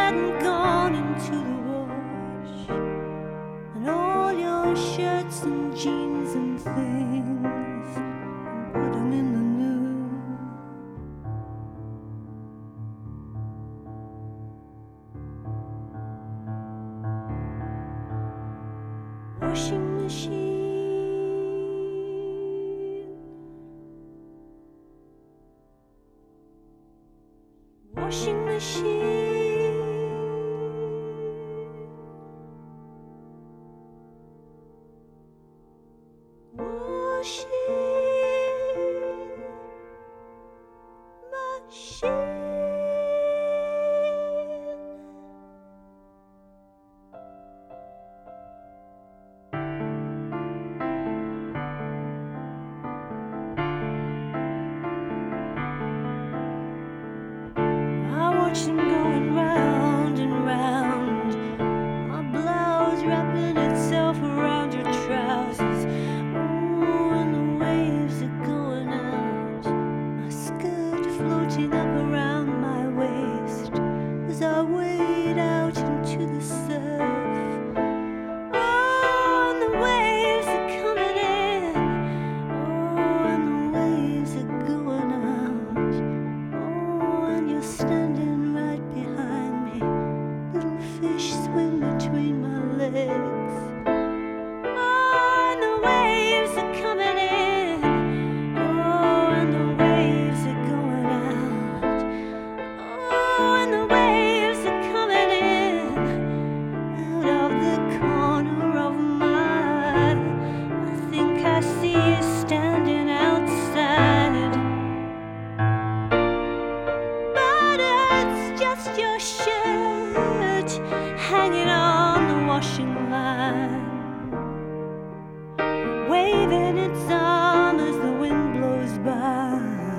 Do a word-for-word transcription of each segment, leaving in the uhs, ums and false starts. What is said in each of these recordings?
hadn't gone into the wash, and all your shirts and jeans and things, and put them in the new washing machine. Washing machine, washing machine. I watch them going round and round, my blouse wrapping itself around your trousers. Oh, and the waves are going out, my skirt floating up around my waist as I wade out into the surf. Oh, and the waves are coming in, oh, and the waves are going out. Oh, and you're standing right behind me, little fish swim between my legs. Oh, and the waves are coming in, oh, and the waves are going out. Oh, and the waves are coming in, out of the corner of my eye. I think I see you standing outside, but it's just your shirt hanging on the washing line, waving its arm as the wind blows by.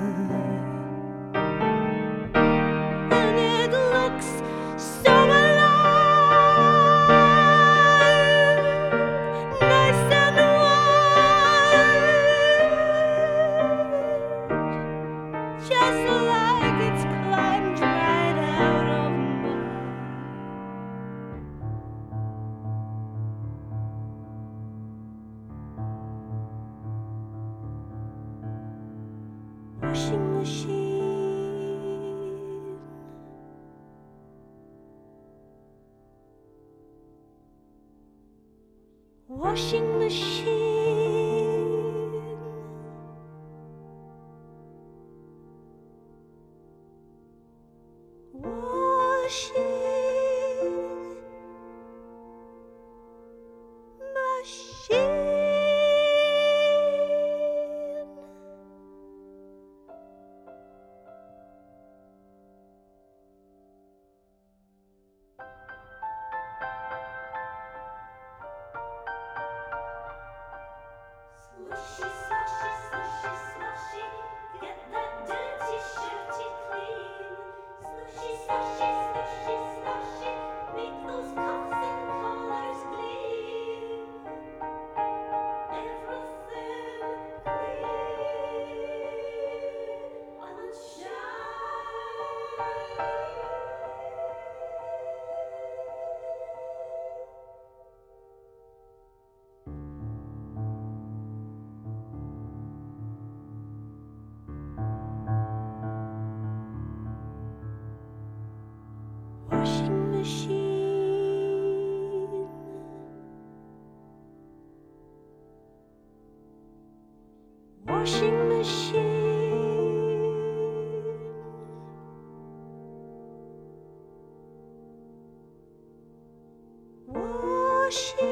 And it looks so alive, nice and white, just like it's climbed right out of me. Washing machine, washing machine, washing machine. Slushy, slushy, slushy, slushy, get that dirty shirty clean. Slushy, slushy, slushy, slushy, make those cuffs and collars gleam. Everything clean and shine. Washing machine, washing machine, washing